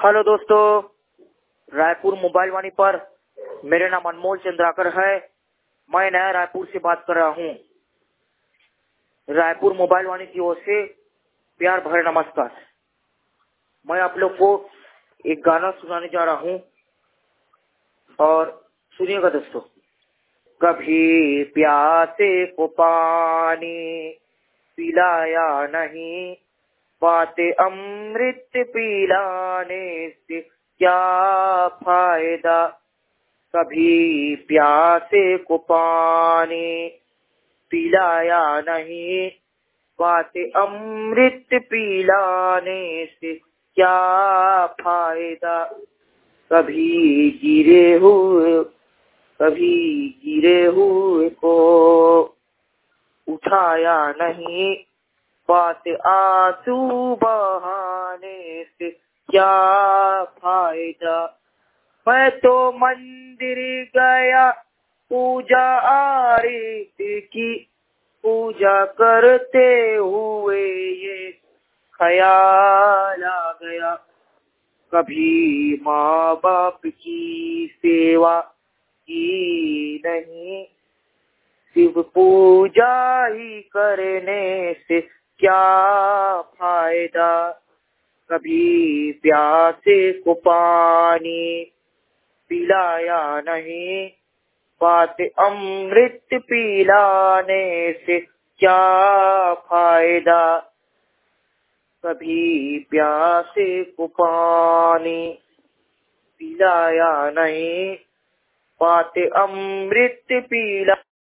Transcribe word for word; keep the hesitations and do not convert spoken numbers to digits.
Hello दोस्तों, Raipur mobile वाणी पर मेरा नाम अनमोल चंद्राकर है। मैं नया रायपुर से बात कर रहा हूँ। रायपुर मोबाइल वाणी की ओर से प्यार भरे नमस्कार। मैं आप लोग को एक गाना सुनाने जा रहा हूँ और सुनिएगा दोस्तों। कभी प्यासे को पानी पिलाया नहीं, बातें अमृत पिलाने से क्या फायदा। कभी प्यासे को पानी पिलाया नहीं, बातें अमृत पिलाने से क्या फायदा। कभी गिरे हुए कभी गिरे हुए को उठाया नहीं, बात आंसू बहाने से क्या फायदा। मैं तो मंदिर गया पूजा आरती की, पूजा करते हुए ये ख्याल आ गया। कभी माँ बाप की सेवा की नहीं, सिर्फ पूजा ही करने से क्या फायदा। कभी प्यासे को पानी पिलाया नहीं, बात अमृत पिलाने से क्या फायदा। कभी प्यासे को पानी पिलाया नहीं, बात अमृत पिला